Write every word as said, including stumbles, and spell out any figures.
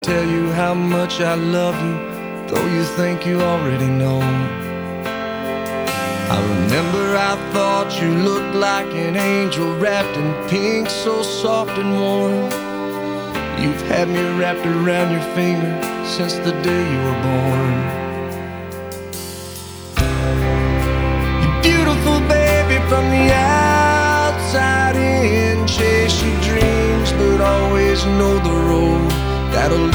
Tell you how much I love you, though you think you already know. I remember I thought you looked like an angel wrapped in pink, so soft and warm. You've had me wrapped around your finger since the day you were born. You're beautiful, baby, from the outside in. Chase your dreams, but always know the road that'll